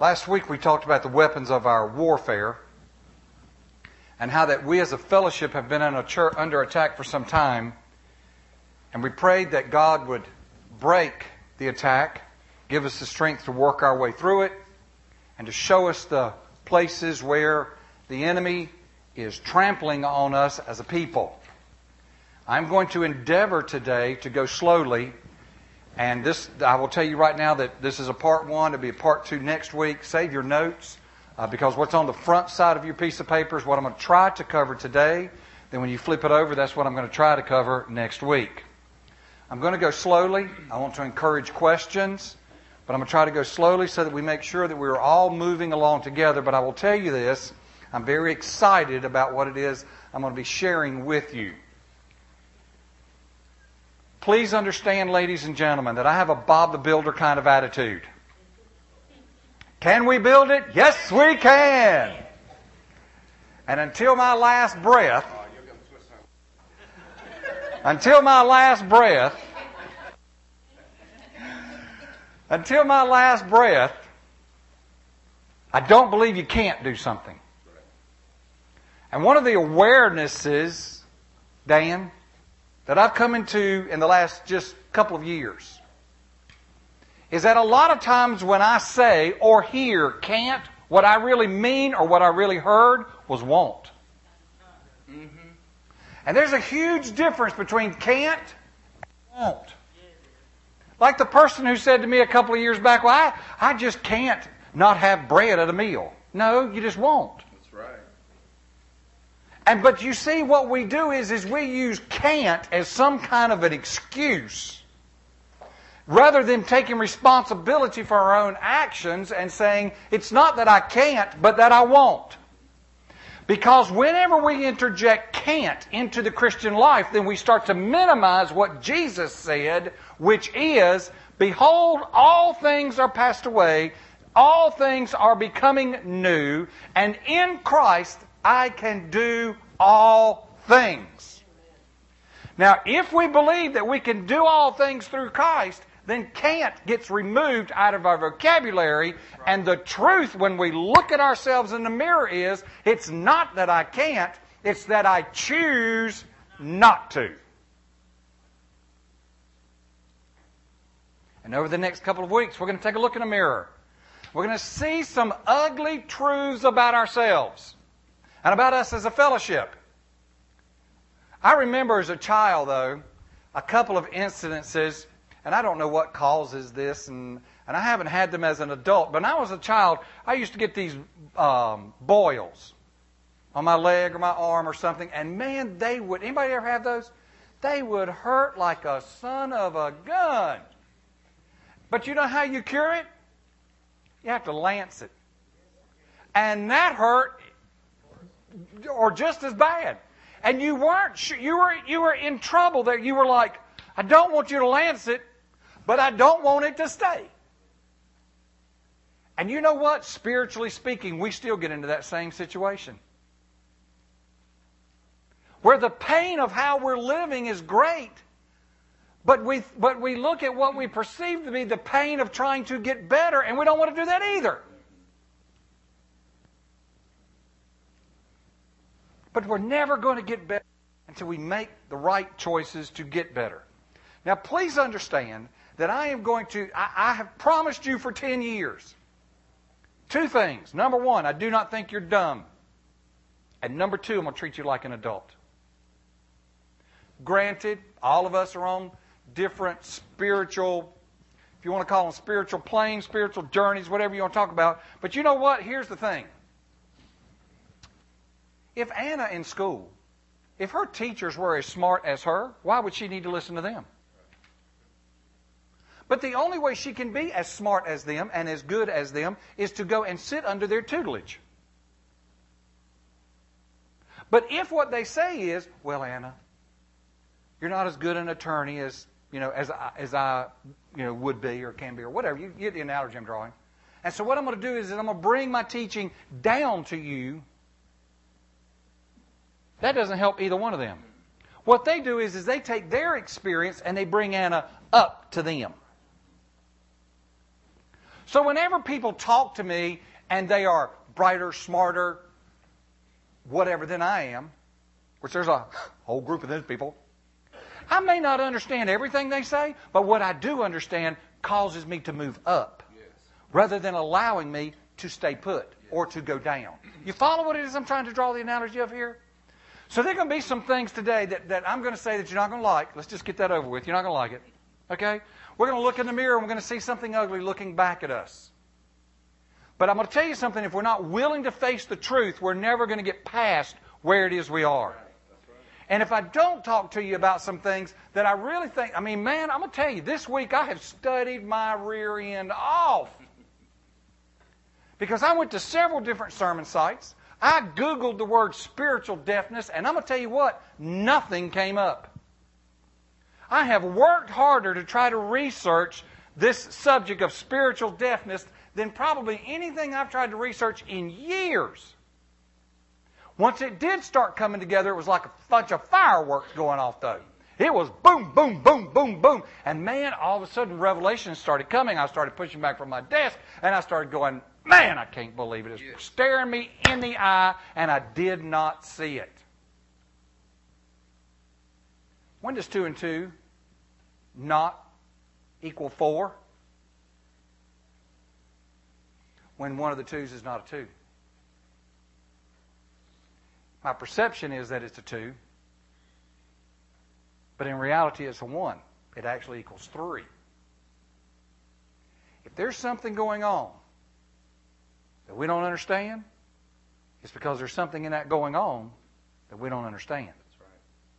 Last week we talked about the weapons of our warfare and how that we as a fellowship have been under attack for some time. And we prayed that God would break the attack, give us the strength to work our way through it, and to show us the places where the enemy is trampling on us as a people. I'm going to endeavor today to go slowly. And this, I will tell you right now that this is a part one. It'll be a part two next week. Save your notes because what's on the front side of your piece of paper is what I'm going to try to cover today. Then when you flip it over, that's what I'm going to try to cover next week. I'm going to go slowly. I want to encourage questions, but I'm going to try to go slowly so that we make sure that we're all moving along together. But I will tell you this, I'm very excited about what it is I'm going to be sharing with you. Please understand, ladies and gentlemen, that I have a Bob the Builder kind of attitude. Can we build it? Yes, we can. And until my last breath, I don't believe you can't do something. And one of the awarenesses, Dan, that I've come into in the last just couple of years is that a lot of times when I say or hear can't, what I really mean or what I really heard was won't. Mm-hmm. And there's a huge difference between can't and won't. Like the person who said to me a couple of years back, well, I just can't not have bread at a meal. No, you just won't. That's right. But you see, what we do is we use can't as some kind of an excuse rather than taking responsibility for our own actions and saying, it's not that I can't, but that I won't. Because whenever we interject can't into the Christian life, then we start to minimize what Jesus said, which is, behold, all things are passed away, all things are becoming new, and in Christ I can do all things. Now, if we believe that we can do all things through Christ, then can't gets removed out of our vocabulary. And the truth when we look at ourselves in the mirror is, it's not that I can't, it's that I choose not to. And over the next couple of weeks, we're going to take a look in the mirror. We're going to see some ugly truths about ourselves and about us as a fellowship. I remember as a child, though, a couple of incidences, and I don't know what causes this, and I haven't had them as an adult, but when I was a child, I used to get these boils on my leg or my arm or something, and man, they would, anybody ever have those? They would hurt like a son of a gun. But you know how you cure it? You have to lance it. And that hurt or just as bad. And you weren't sure, you were in trouble there. You were like, I don't want you to lance it, but I don't want it to stay. And you know what? Spiritually speaking, we still get into that same situation. Where the pain of how we're living is great, but we look at what we perceive to be the pain of trying to get better, and we don't want to do that either. But we're never going to get better until we make the right choices to get better. Now, please understand that I have promised you for 10 years. Two things. Number one, I do not think you're dumb. And number two, I'm going to treat you like an adult. Granted, all of us are on different spiritual, if you want to call them spiritual planes, spiritual journeys, whatever you want to talk about. But you know what? Here's the thing. If Anna in school, if her teachers were as smart as her, why would she need to listen to them? But the only way she can be as smart as them and as good as them is to go and sit under their tutelage. But if what they say is, well, Anna, you're not as good an attorney as I would be or can be or whatever. You get the analogy I'm drawing. And so what I'm going to do is I'm going to bring my teaching down to you. That doesn't help either one of them. What they do is they take their experience and they bring Anna up to them. So whenever people talk to me and they are brighter, smarter, whatever than I am, which there's a whole group of those people, I may not understand everything they say, but what I do understand causes me to move up rather than allowing me to stay put or to go down. You follow what it is I'm trying to draw the analogy of here? So there are going to be some things today that I'm going to say that you're not going to like. Let's just get that over with. You're not going to like it. Okay? We're going to look in the mirror and we're going to see something ugly looking back at us. But I'm going to tell you something. If we're not willing to face the truth, we're never going to get past where it is we are. And if I don't talk to you about some things that I really think, I'm going to tell you, this week I have studied my rear end off. Because I went to several different sermon sites. I Googled the word spiritual deafness, and I'm going to tell you what, nothing came up. I have worked harder to try to research this subject of spiritual deafness than probably anything I've tried to research in years. Once it did start coming together, it was like a bunch of fireworks going off, though. It was boom, boom, boom, boom, boom. And man, all of a sudden, revelations started coming. I started pushing back from my desk, and I started going, man, I can't believe it. It's staring me in the eye, and I did not see it. When does 2 and 2 not equal 4? When one of the twos is not a 2. My perception is that it's a 2. But in reality, it's a 1. It actually equals 3. If there's something going on that we don't understand, it's because there's something in that going on that we don't understand. That's right.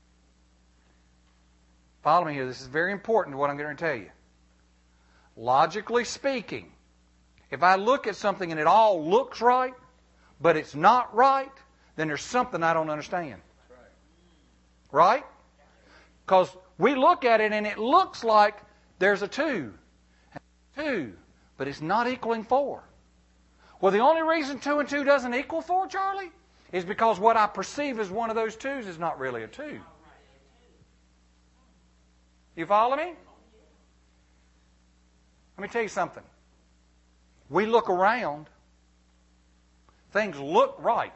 Follow me here. This is very important to what I'm going to tell you. Logically speaking, if I look at something and it all looks right, but it's not right, then there's something I don't understand. That's right. Right? Because we look at it and it looks like there's a 2. 2, but it's not equaling 4. Well, the only reason 2 and 2 doesn't equal 4, Charlie, is because what I perceive as one of those 2s is not really a 2. You follow me? Let me tell you something. We look around, things look right,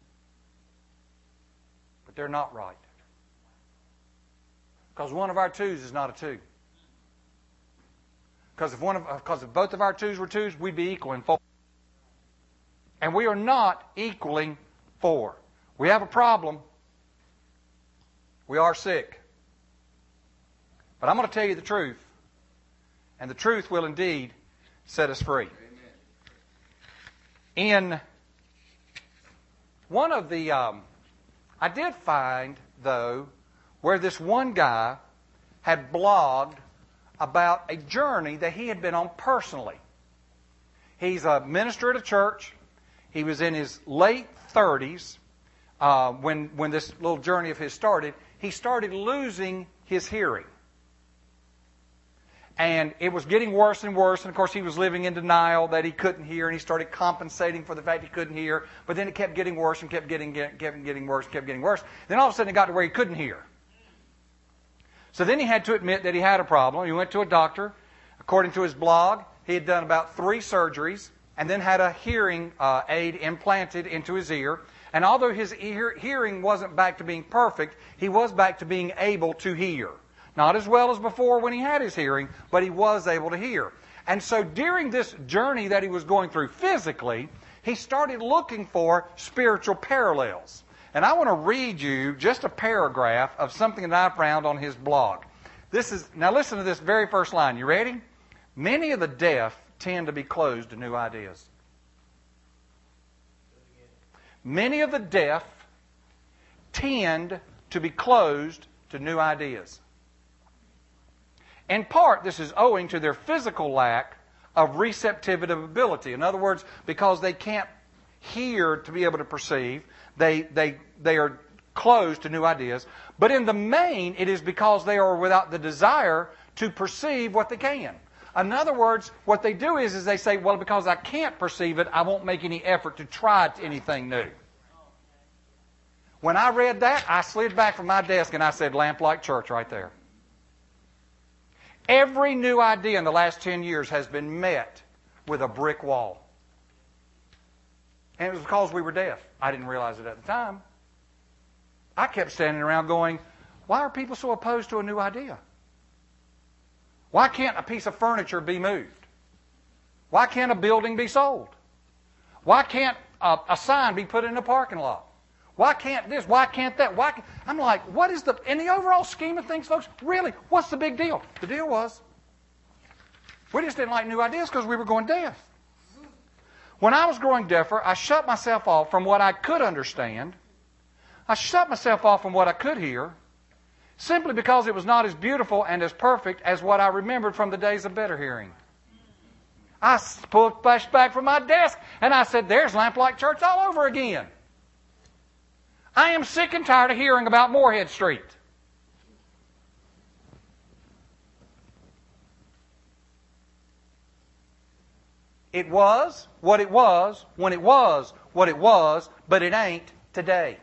but they're not right. Because one of our 2s is not a 2. Because if both of our 2s were 2s, we'd be equaling 4. And we are not equaling 4. We have a problem. We are sick. But I'm going to tell you the truth. And the truth will indeed set us free. In one of the... I did find, though, where this one guy had blogged about a journey that he had been on personally. He's a minister at a church. He was in his late 30s when this little journey of his started. He started losing his hearing. And it was getting worse and worse. And, of course, he was living in denial that he couldn't hear. And he started compensating for the fact he couldn't hear. But then it kept getting worse and kept getting worse and kept getting worse. Then all of a sudden it got to where he couldn't hear. So then he had to admit that he had a problem. He went to a doctor. According to his blog, he had done about 3 surgeries and then had a hearing aid implanted into his ear. And although his hearing wasn't back to being perfect, he was back to being able to hear. Not as well as before when he had his hearing, but he was able to hear. And so during this journey that he was going through physically, he started looking for spiritual parallels. And I want to read you just a paragraph of something that I found on his blog. Now listen to this very first line. You ready? Many of the deaf tend to be closed to new ideas. Many of the deaf tend to be closed to new ideas. In part, this is owing to their physical lack of receptive ability. In other words, because they can't hear to be able to perceive, they are closed to new ideas. But in the main, it is because they are without the desire to perceive what they can. In other words, what they do is they say, well, because I can't perceive it, I won't make any effort to try anything new. When I read that, I slid back from my desk and I said, Lamplight Church right there. Every new idea in the last 10 years has been met with a brick wall. And it was because we were deaf. I didn't realize it at the time. I kept standing around going, why are people so opposed to a new idea? Why can't a piece of furniture be moved? Why can't a building be sold? Why can't a sign be put in a parking lot? Why can't this? Why can't that? I'm like, what is in the overall scheme of things, folks, really, what's the big deal? The deal was, we just didn't like new ideas because we were going deaf. When I was growing deafer, I shut myself off from what I could understand. I shut myself off from what I could hear, simply because it was not as beautiful and as perfect as what I remembered from the days of better hearing. I pushed back from my desk and I said, there's Lamplight Church all over again. I am sick and tired of hearing about Moorhead Street. It was what it was when it was what it was, but it ain't today.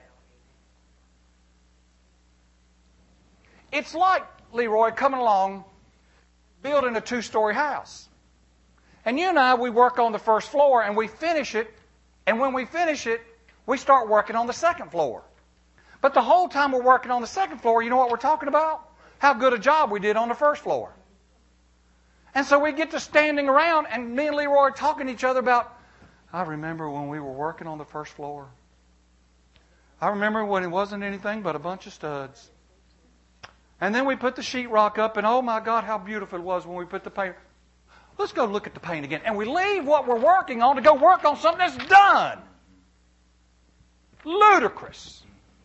It's like, Leroy, coming along, building a 2-story house. And you and I, we work on the first floor and we finish it. And when we finish it, we start working on the second floor. But the whole time we're working on the second floor, you know what we're talking about? How good a job we did on the first floor. And so we get to standing around and me and Leroy are talking to each other about, I remember when we were working on the first floor. I remember when it wasn't anything but a bunch of studs. And then we put the sheetrock up, and oh my God, how beautiful it was when we put the paint. Let's go look at the paint again. And we leave what we're working on to go work on something that's done. Ludicrous.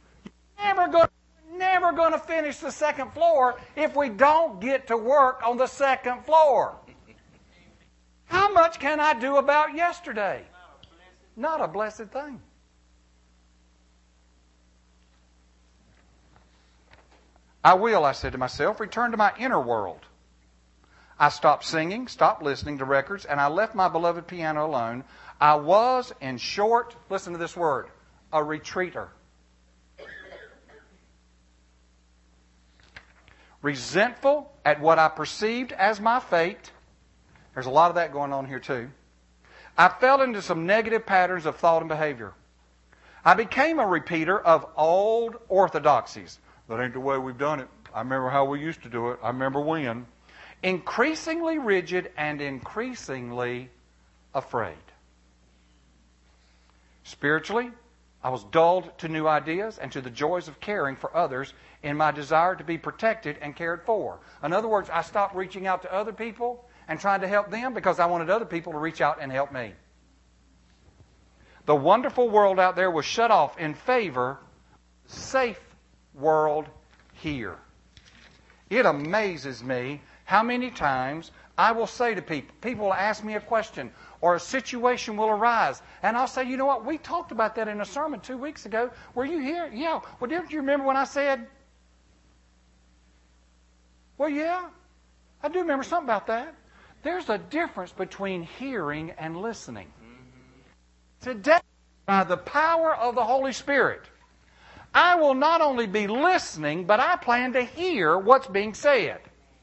Never going to finish the second floor if we don't get to work on the second floor. How much can I do about yesterday? Not a blessed thing. I will, I said to myself, return to my inner world. I stopped singing, stopped listening to records, and I left my beloved piano alone. I was, in short, listen to this word, a retreater. Resentful at what I perceived as my fate. There's a lot of that going on here too. I fell into some negative patterns of thought and behavior. I became a repeater of old orthodoxies. That ain't the way we've done it. I remember how we used to do it. I remember when. Increasingly rigid and increasingly afraid. Spiritually, I was dulled to new ideas and to the joys of caring for others in my desire to be protected and cared for. In other words, I stopped reaching out to other people and trying to help them because I wanted other people to reach out and help me. The wonderful world out there was shut off in favor of the safe world here. It amazes me how many times I will say to people will ask me a question or a situation will arise, and I'll say, you know what, we talked about that in a sermon 2 weeks ago. Were you here? Yeah. Well, didn't you remember when I said? Well, yeah, I do remember something about that. There's a difference between hearing and listening. Today, by the power of the Holy Spirit, I will not only be listening, but I plan to hear what's being said.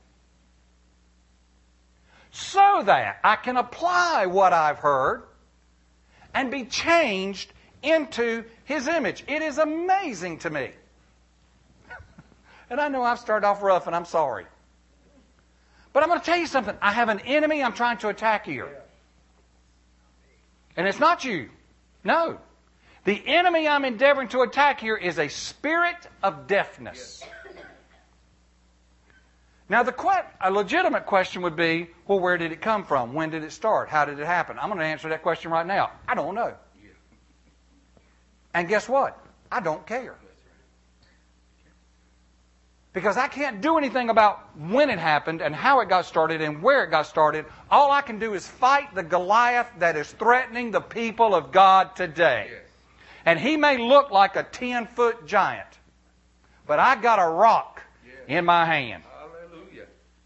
So that I can apply what I've heard and be changed into His image. It is amazing to me. And I know I've started off rough and I'm sorry. But I'm going to tell you something. I have an enemy I'm trying to attack here. And it's not you. No. The enemy I'm endeavoring to attack here is a spirit of deafness. Now, a legitimate question would be, well, where did it come from? When did it start? How did it happen? I'm going to answer that question right now. I don't know. And guess what? I don't care. Because I can't do anything about when it happened and how it got started and where it got started. All I can do is fight the Goliath that is threatening the people of God today. Yes. And he may look like a 10-foot giant, but I got a rock in my hand. Hallelujah.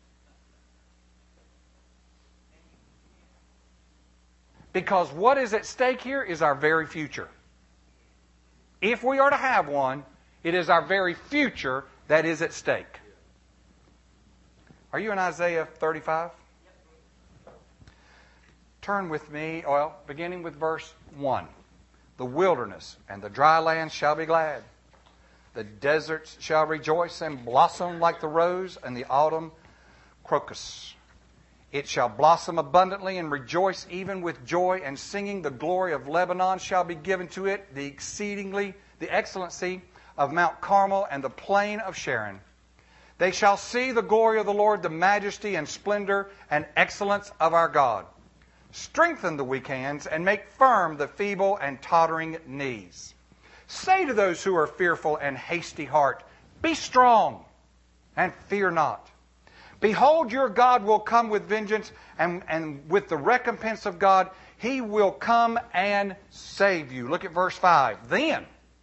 Because what is at stake here is our very future. If we are to have one, it is our very future that is at stake. Are you in Isaiah 35? Turn with me, beginning with verse 1. The wilderness and the dry land shall be glad. The deserts shall rejoice and blossom like the rose and the autumn crocus. It shall blossom abundantly and rejoice even with joy and singing. The glory of Lebanon shall be given to it, the excellency of Mount Carmel and the plain of Sharon. They shall see the glory of the Lord, the majesty and splendor and excellence of our God. Strengthen the weak hands and make firm the feeble and tottering knees. Say to those who are fearful and hasty heart, be strong and fear not. Behold, your God will come with vengeance, and with the recompense of God, He will come and save you. Look at verse 5. Then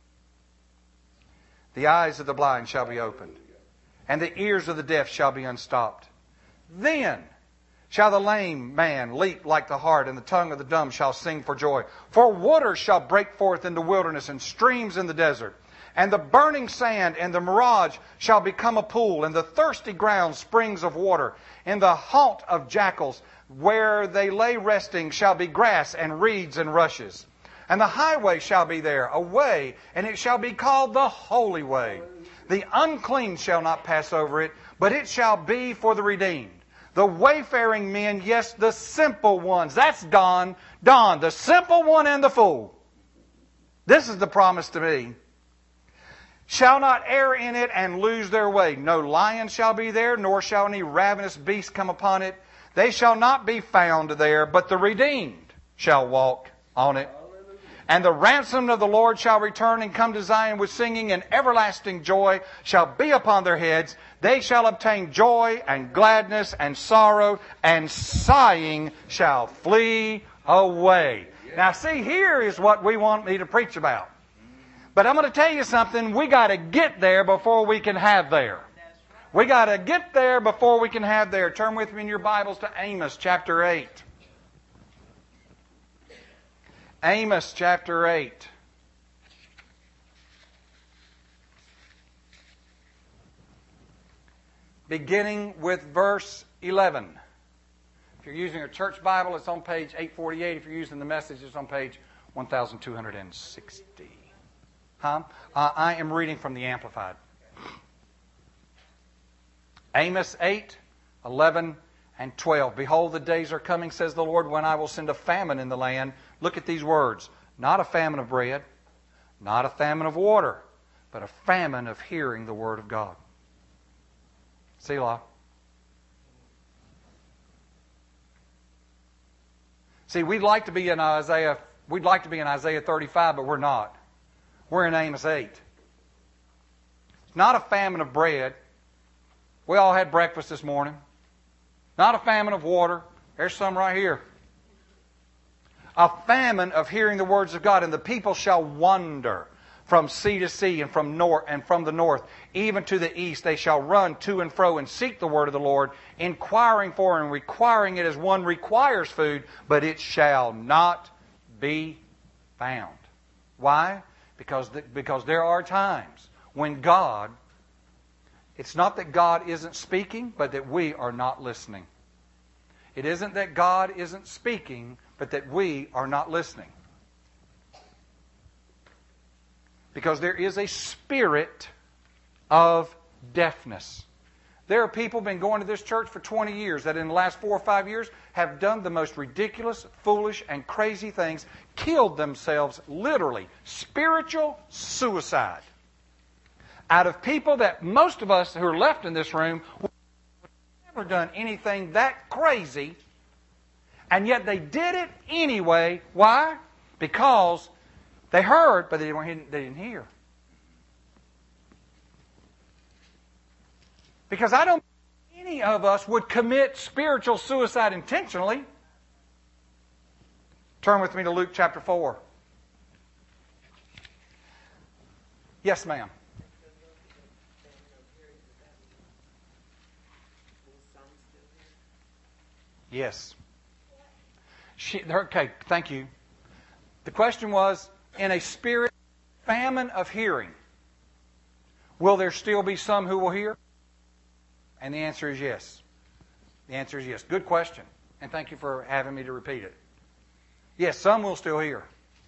the eyes of the blind shall be opened, and the ears of the deaf shall be unstopped. Then shall the lame man leap like the hart, and the tongue of the dumb shall sing for joy. For waters shall break forth in the wilderness, and streams in the desert. And the burning sand and the mirage shall become a pool, and the thirsty ground springs of water. In the haunt of jackals, where they lay resting, shall be grass and reeds and rushes. And the highway shall be there, a way, and it shall be called the Holy Way. The unclean shall not pass over it, but it shall be for the redeemed. The wayfaring men, yes, the simple ones. That's Don, the simple one and the fool. This is the promise to me. Shall not err in it and lose their way. No lion shall be there, nor shall any ravenous beast come upon it. They shall not be found there, but the redeemed shall walk on it. And the ransomed of the Lord shall return and come to Zion with singing, and everlasting joy shall be upon their heads. They shall obtain joy and gladness, and sorrow and sighing shall flee away. Now see, here is what we want me to preach about. But I'm going to tell you something. We got to get there before we can have there. We got to get there before we can have there. Turn with me in your Bibles to Amos chapter 8. Amos chapter 8. Beginning with verse 11. If you're using a church Bible, it's on page 848. If you're using the Message, it's on page 1260. I am reading from the Amplified. Amos 8, 11, and 12. Behold, the days are coming, says the Lord, when I will send a famine in the land. Look at these words. Not a famine of bread, not a famine of water, but a famine of hearing the Word of God. Selah. See, we'd like to be in Isaiah 35, but we're not. We're in Amos 8. It's not a famine of bread. We all had breakfast this morning. Not a famine of water. There's some right here. A famine of hearing the words of God. And the people shall wander from sea to sea, and from the north, even to the east. They shall run to and fro and seek the word of the Lord, inquiring for and requiring it as one requires food, but it shall not be found. Why? Because there are times when God, it's not that God isn't speaking, but that we are not listening. It isn't that God isn't speaking, but that we are not listening. Because there is a spirit of deafness. There are people who have been going to this church for 20 years that in the last 4 or 5 years have done the most ridiculous, foolish, and crazy things, killed themselves literally. Spiritual suicide. Out of people that most of us who are left in this room have never done anything that crazy, and yet they did it anyway. Why? Because they heard, but they didn't hear. Because I don't think any of us would commit spiritual suicide intentionally. Turn with me to Luke chapter 4. Yes, ma'am. Yes. Okay, thank you. The question was, in a spirit famine of hearing, will there still be some who will hear? And the answer is yes. The answer is yes. Good question. And thank you for having me to repeat it. Yes, some will still hear.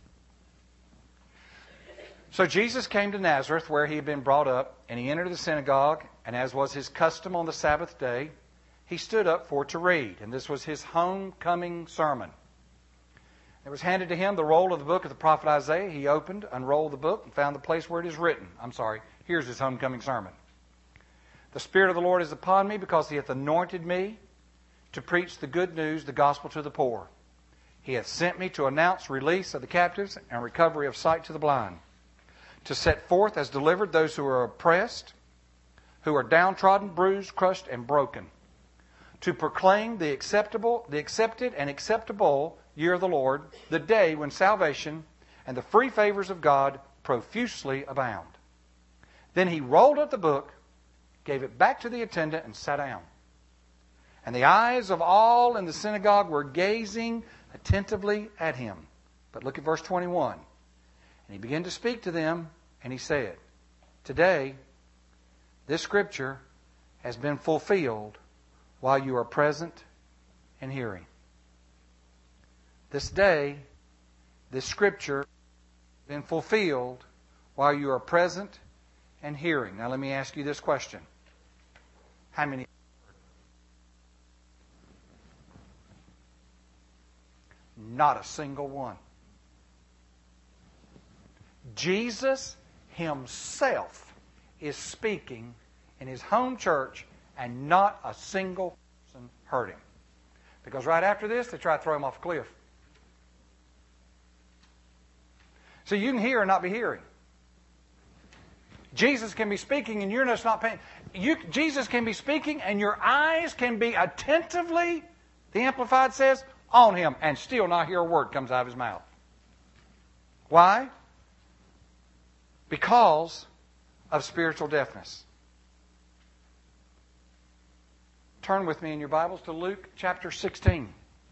So Jesus came to Nazareth, where he had been brought up, and he entered the synagogue, and as was his custom on the Sabbath day, he stood up for to read. And this was his homecoming sermon. It was handed to him the roll of the book of the prophet Isaiah. He opened, unrolled the book, and found the place where it is written. Here's his homecoming sermon. The Spirit of the Lord is upon me, because he hath anointed me to preach the good news, the gospel to the poor. He hath sent me to announce release of the captives and recovery of sight to the blind, to set forth as delivered those who are oppressed, who are downtrodden, bruised, crushed, and broken, to proclaim the accepted and acceptable year of the Lord, the day when salvation and the free favors of God profusely abound. Then he rolled up the book, gave it back to the attendant, and sat down. And the eyes of all in the synagogue were gazing attentively at him. But look at verse 21. And he began to speak to them, and he said, Today, this scripture has been fulfilled while you are present and hearing. This day, this scripture has been fulfilled while you are present and hearing. Now let me ask you this question. How many? Not a single one. Jesus himself is speaking in his home church, and not a single person heard him. Because right after this, they try to throw him off a cliff. So you can hear and not be hearing. Jesus can be speaking and you're just not paying. Jesus can be speaking and your eyes can be attentively, the Amplified says, on him, and still not hear a word comes out of his mouth. Why? Because of spiritual deafness. Turn with me in your Bibles to Luke chapter 16.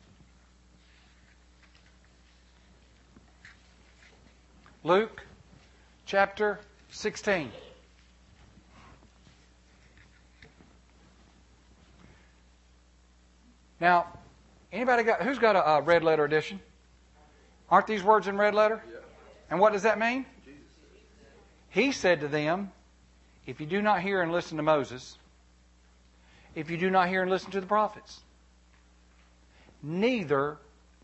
Luke chapter 16. Now, who's got a red letter edition? Aren't these words in red letter? Yeah. And what does that mean? He said to them, if you do not hear and listen to Moses, if you do not hear and listen to the prophets, neither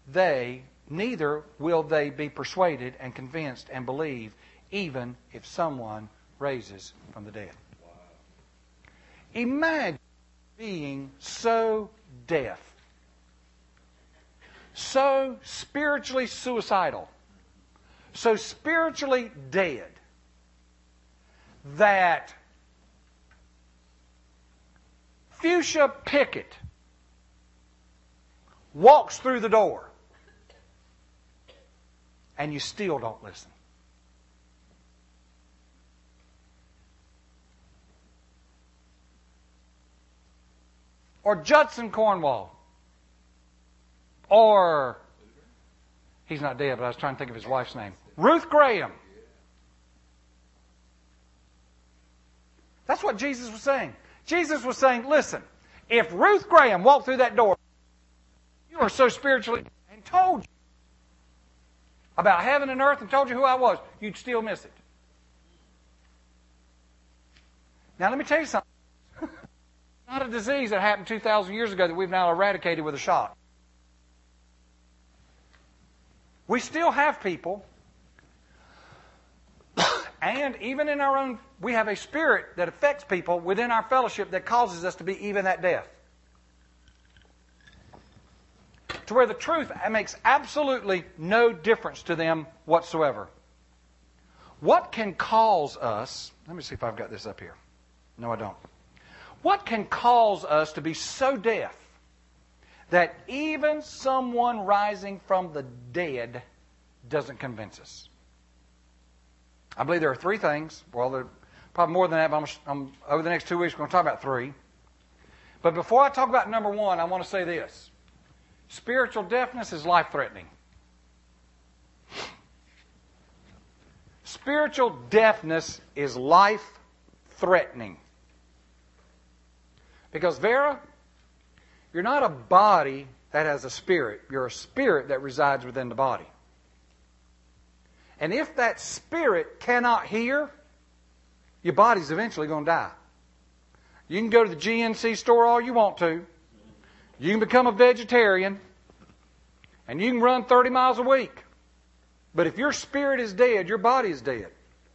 will they be persuaded and convinced and believe, even if someone raises from the dead. Wow. Imagine being so deaf, so spiritually suicidal, so spiritually dead, that Fuchsia Pickett walks through the door and you still don't listen. Or Judson Cornwall. Or, he's not dead, but I was trying to think of his wife's name. Ruth Graham. That's what Jesus was saying. Jesus was saying, listen, if Ruth Graham walked through that door, you are so spiritually, and told you about heaven and earth and told you who I was, you'd still miss it. Now let me tell you something. It's not a disease that happened 2,000 years ago that we've now eradicated with a shot. We still have people, and even in our own, we have a spirit that affects people within our fellowship that causes us to be even that deaf. To where the truth makes absolutely no difference to them whatsoever. What can cause us, let me see if I've got this up here. No, I don't. What can cause us to be so deaf that even someone rising from the dead doesn't convince us? I believe there are three things. Well, there are probably more than that, but over the next 2 weeks we're going to talk about three. But before I talk about number one, I want to say this. Spiritual deafness is life-threatening. Spiritual deafness is life-threatening. Because, Vera, you're not a body that has a spirit. You're a spirit that resides within the body. And if that spirit cannot hear, your body's eventually going to die. You can go to the GNC store all you want to. You can become a vegetarian. And you can run 30 miles a week. But if your spirit is dead, your body is dead.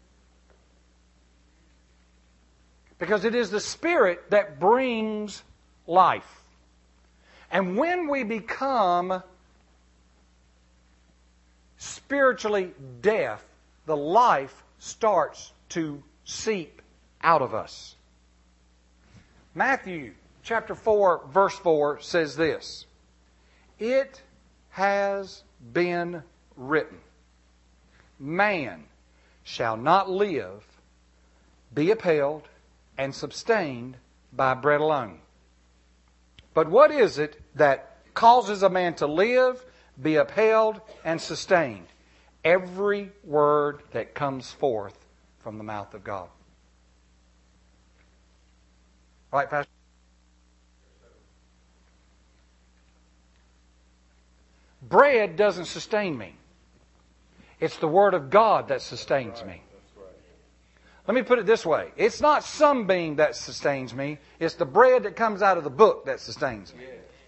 Because it is the spirit that brings life. And when we become spiritually deaf, the life starts to seep out of us. Matthew chapter 4, verse 4 says this: "It has been written, man shall not live, be upheld, and sustained by bread alone." But what is it that causes a man to live, be upheld, and sustained? Every word that comes forth from the mouth of God. Right, Pastor? Bread doesn't sustain me. It's the Word of God that sustains me. Let me put it this way. It's not Sunbeam that sustains me. It's the bread that comes out of the book that sustains me.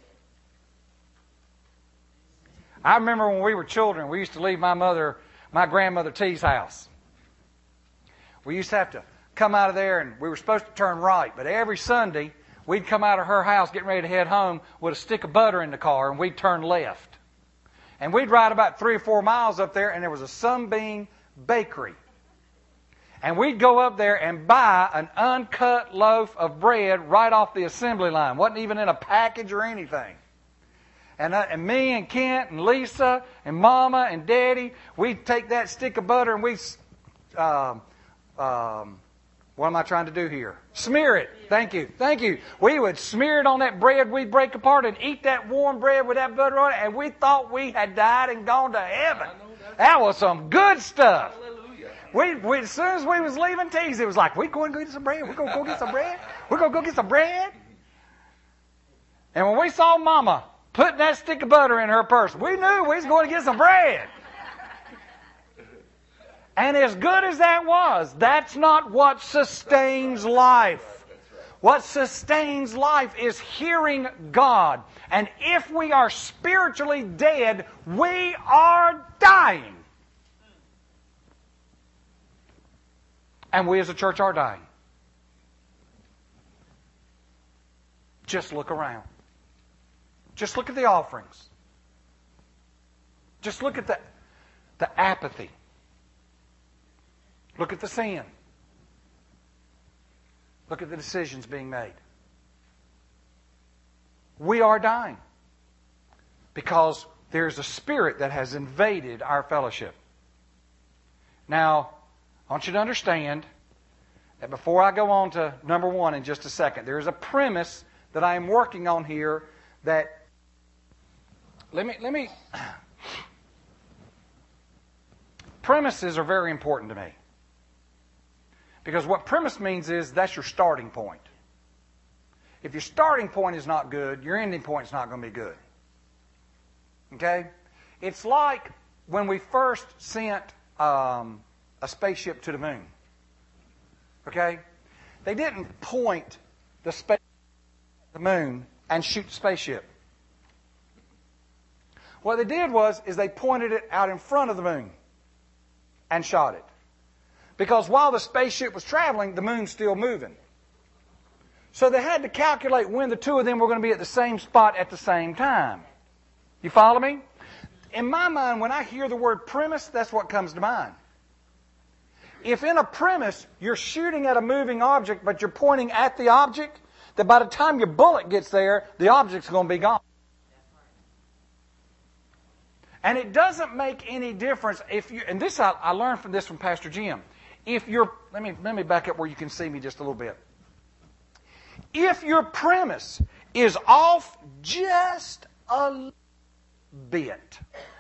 I remember when we were children, we used to leave my grandmother T's house. We used to have to come out of there, and we were supposed to turn right. But every Sunday, we'd come out of her house getting ready to head home with a stick of butter in the car, and we'd turn left. And we'd ride about 3 or 4 miles up there, and there was a Sunbeam bakery. And we'd go up there and buy an uncut loaf of bread right off the assembly line. Wasn't even in a package or anything. And me and Kent and Lisa and Mama and Daddy, we'd take that stick of butter and we'd, what am I trying to do here? Smear it. Thank you. Thank you. We would smear it on that bread we'd break apart and eat that warm bread with that butter on it, and we thought we had died and gone to heaven. That was some good stuff. We, as soon as we was leaving T's, it was like, we're going to go get some bread. We're going to go get some bread. We're going to go get some bread. And when we saw Mama putting that stick of butter in her purse, we knew we was going to get some bread. And as good as that was, that's not what sustains life. What sustains life is hearing God. And if we are spiritually dead, we are dying. And we as a church are dying. Just look around. Just look at the offerings. Just look at the apathy. Look at the sin. Look at the decisions being made. We are dying because there's a spirit that has invaded our fellowship. Now, I want you to understand that before I go on to number 1 in just a second, there's a premise that I am working on here that premises are very important to me. Because what premise means is that's your starting point. If your starting point is not good, your ending point is not going to be good. Okay? It's like when we first sent a spaceship to the moon. Okay? They didn't point the spaceship at the moon and shoot the spaceship. What they did is they pointed it out in front of the moon and shot it. Because while the spaceship was traveling, the moon's still moving. So they had to calculate when the two of them were going to be at the same spot at the same time. You follow me? In my mind, when I hear the word premise, that's what comes to mind. If in a premise you're shooting at a moving object, but you're pointing at the object, that by the time your bullet gets there, the object's going to be gone. And it doesn't make any difference if you, and this I learned from Pastor Jim. If you're, let me back up where you can see me just a little bit. If your premise is off just a bit,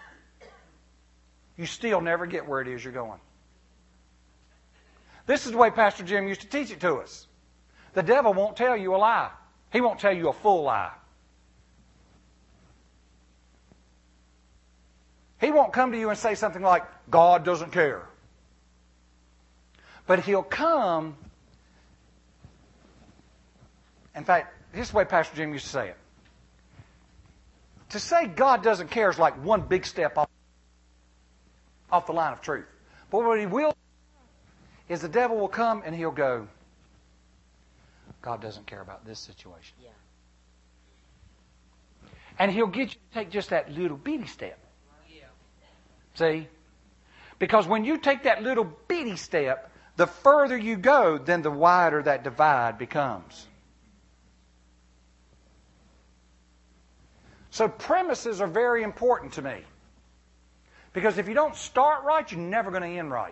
you still never get where it is you're going. This is the way Pastor Jim used to teach it to us. The devil won't tell you a lie. He won't tell you a full lie. He won't come to you and say something like, God doesn't care. But He'll come. In fact, this is the way Pastor Jim used to say it. To say God doesn't care is like one big step off the line of truth. But what He will is the devil will come and he'll go, God doesn't care about this situation. Yeah. And he'll get you to take just that little bitty step. Yeah. See? Because when you take that little bitty step, the further you go, then the wider that divide becomes. So premises are very important to me. Because if you don't start right, you're never going to end right.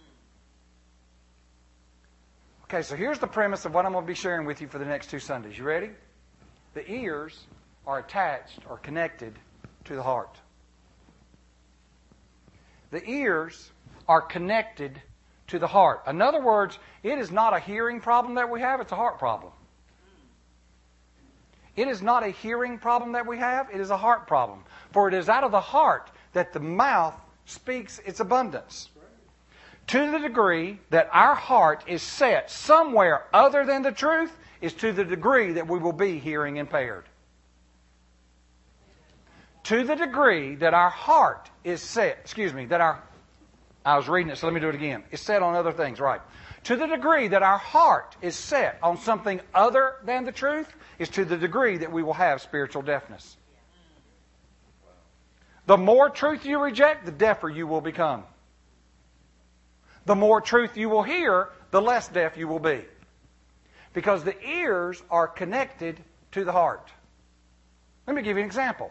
Okay, so here's the premise of what I'm going to be sharing with you for the next 2 Sundays. You ready? The ears are attached or connected to the heart. The ears are connected to the heart. In other words, it is not a hearing problem that we have, it's a heart problem. It is not a hearing problem that we have, it is a heart problem. For it is out of the heart that the mouth speaks its abundance. To the degree that our heart is set somewhere other than the truth is to the degree that we will be hearing impaired. To the degree that our heart is set, I was reading it, so let me do it again. It's set on other things, right. To the degree that our heart is set on something other than the truth is to the degree that we will have spiritual deafness. The more truth you reject, the deafer you will become. The more truth you will hear, the less deaf you will be. Because the ears are connected to the heart. Let me give you an example.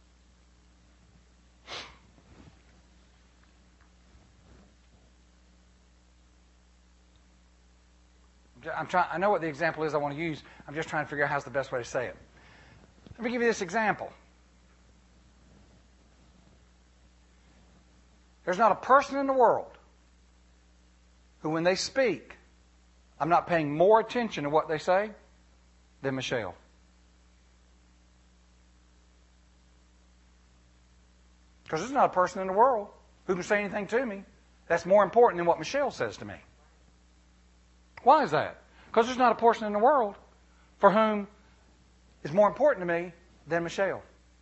I know what the example is I want to use. I'm just trying to figure out how's the best way to say it. Let me give you this example. There's not a person in the world who, when they speak, I'm not paying more attention to what they say than Michelle. Because there's not a person in the world who can say anything to me that's more important than what Michelle says to me. Why is that? Because there's not a person in the world for whom it's more important to me than Michelle.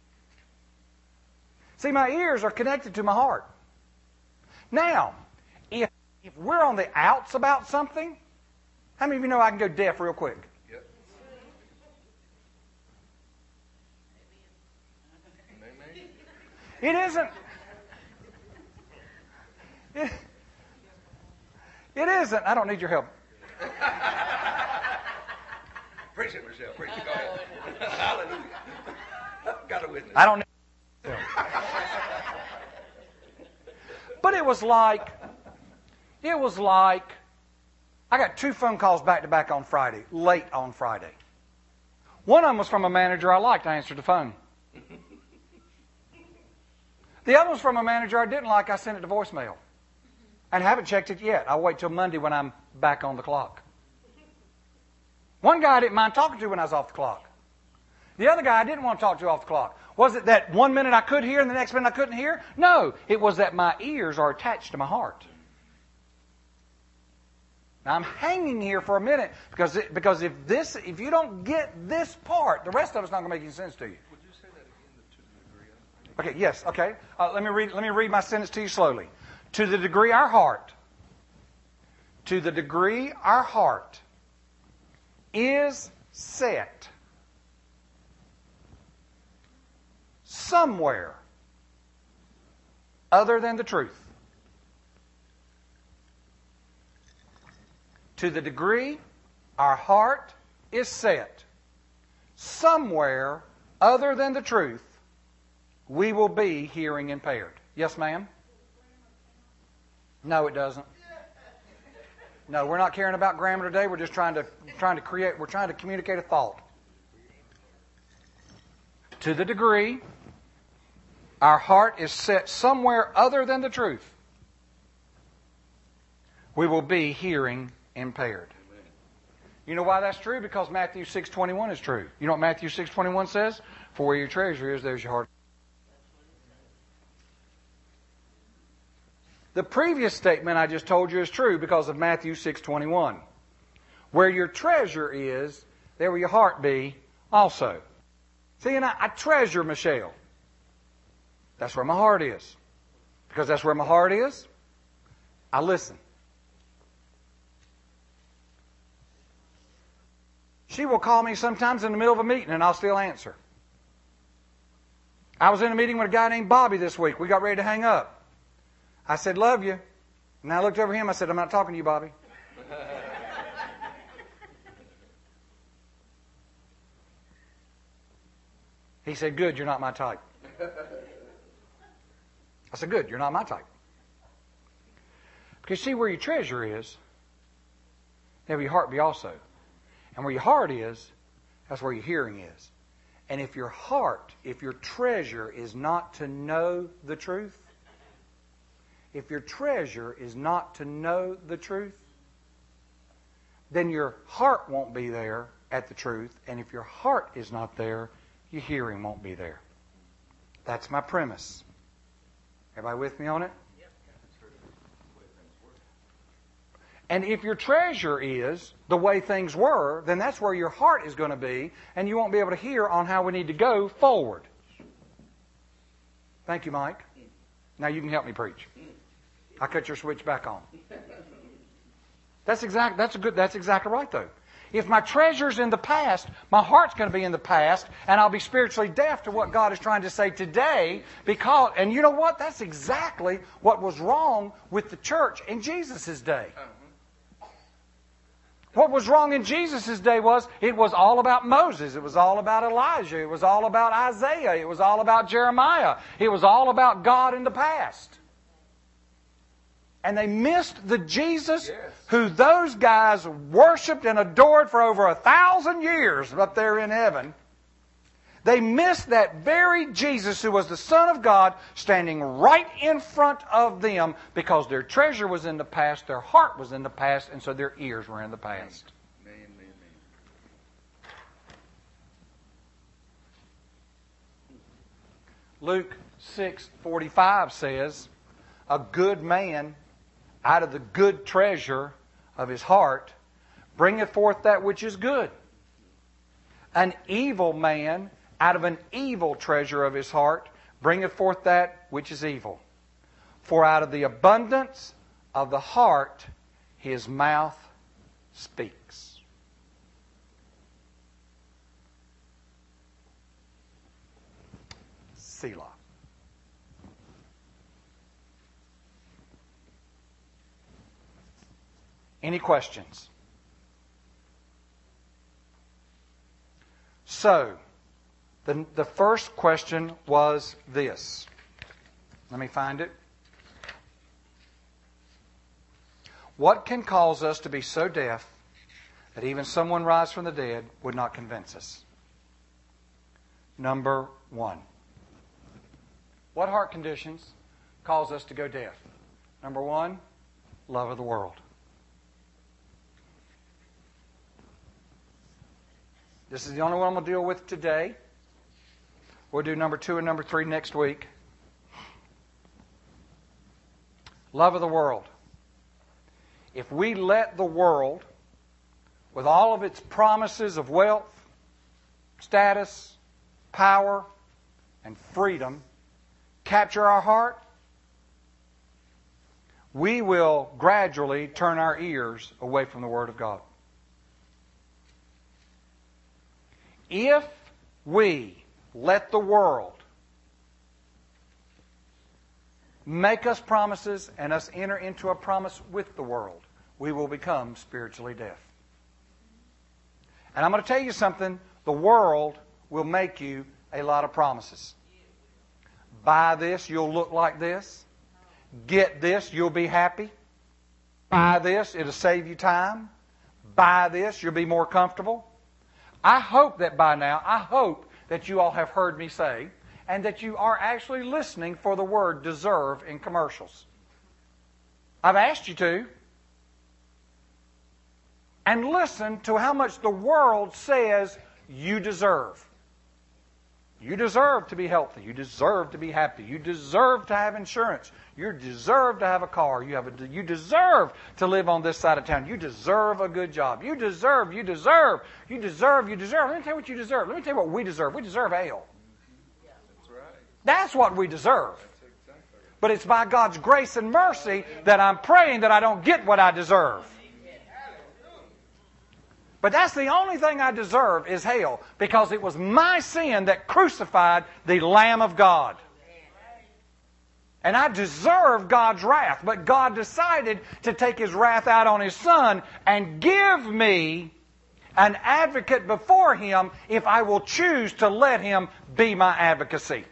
See, my ears are connected to my heart. Now, if we're on the outs about something, how many of you know I can go deaf real quick? Yep. It isn't. It isn't. I don't need your help. Preach it, Michelle. Preach it. Go ahead. Hallelujah. Got a witness. I don't need your help. But it was like, I got 2 phone calls back to back on Friday, late on Friday. One of them was from a manager I liked. I answered the phone. The other was from a manager I didn't like. I sent it to voicemail. And haven't checked it yet. I'll wait till Monday when I'm back on the clock. One guy I didn't mind talking to when I was off the clock. The other guy I didn't want to talk to off the clock. Was it that 1 minute I could hear and the next minute I couldn't hear? No, it was that my ears are attached to my heart. Now I'm hanging here for a minute because if you don't get this part, the rest of it's not going to make any sense to you. Would you say that again? To the degree? Okay. Yes. Okay. Let me read my sentence to you slowly. To the degree our heart is set somewhere other than the truth. To the degree our heart is set somewhere other than the truth, we will be hearing impaired. Yes, ma'am? No, it doesn't. No, we're not caring about grammar today. We're just trying to communicate a thought. To the degree our heart is set somewhere other than the truth, we will be hearing impaired. Amen. You know why that's true? Because Matthew 6:21 is true. You know what Matthew 6:21 says? For where your treasure is, there's your heart. The previous statement I just told you is true because of Matthew 6:21. Where your treasure is, there will your heart be also. See, and I treasure Michelle. That's where my heart is. Because that's where my heart is, I listen. She will call me sometimes in the middle of a meeting and I'll still answer. I was in a meeting with a guy named Bobby this week. We got ready to hang up. I said, love you. And I looked over at him. I said, I'm not talking to you, Bobby. He said, good, you're not my type. I said, good, you're not my type. Because see, where your treasure is, there will your heart be also. And where your heart is, that's where your hearing is. And if your heart, if your treasure is not to know the truth, if your treasure is not to know the truth, then your heart won't be there at the truth. And if your heart is not there, your hearing won't be there. That's my premise. Everybody with me on it? And if your treasure is the way things were, then that's where your heart is going to be, and you won't be able to hear on how we need to go forward. Thank you, Mike. Now you can help me preach. I'll cut your switch back on. That's exactly right, though. If my treasure's in the past, my heart's going to be in the past, and I'll be spiritually deaf to what God is trying to say today. And you know what? That's exactly what was wrong with the church in Jesus' day. What was wrong in Jesus' day was it was all about Moses. It was all about Elijah. It was all about Isaiah. It was all about Jeremiah. It was all about God in the past. And they missed the Jesus who those guys worshipped and adored for over 1,000 years up there in heaven. They missed that very Jesus who was the Son of God standing right in front of them because their treasure was in the past, their heart was in the past, and so their ears were in the past. Amen. Luke 6:45 says, a good man out of the good treasure of his heart bringeth forth that which is good. An evil man out of an evil treasure of his heart bringeth forth that which is evil. For out of the abundance of the heart his mouth speaks. Selah. Any questions? So, the first question was this. Let me find it. What can cause us to be so deaf that even someone rise from the dead would not convince us? Number one. What heart conditions cause us to go deaf? Number one, love of the world. This is the only one I'm going to deal with today. We'll do number 2 and number 3 next week. Love of the world. If we let the world, with all of its promises of wealth, status, power, and freedom, capture our heart, we will gradually turn our ears away from the Word of God. If we let the world make us promises and us enter into a promise with the world, we will become spiritually deaf. And I'm going to tell you something. The world will make you a lot of promises. Buy this, you'll look like this. Get this, you'll be happy. Buy this, it'll save you time. Buy this, you'll be more comfortable. I hope that by now, that you all have heard me say, and that you are actually listening for the word deserve in commercials. I've asked you to. And listen to how much the world says you deserve. You deserve to be healthy. You deserve to be happy. You deserve to have insurance. You deserve to have a car. You deserve to live on this side of town. You deserve a good job. You deserve. Let me tell you what you deserve. Let me tell you what we deserve. We deserve hell. That's right. That's what we deserve. But it's by God's grace and mercy that I'm praying that I don't get what I deserve. But that's the only thing I deserve is hell, because it was my sin that crucified the Lamb of God. And I deserve God's wrath, but God decided to take His wrath out on His Son and give me an advocate before Him if I will choose to let Him be my advocacy.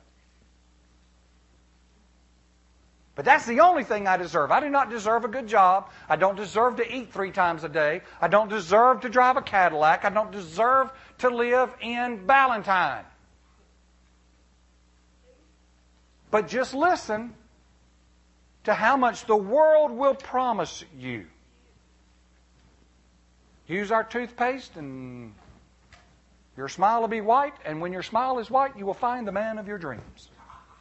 But that's the only thing I deserve. I do not deserve a good job. I don't deserve to eat 3 times a day. I don't deserve to drive a Cadillac. I don't deserve to live in Ballantyne. But just listen to how much the world will promise you. Use our toothpaste and your smile will be white. And when your smile is white, you will find the man of your dreams.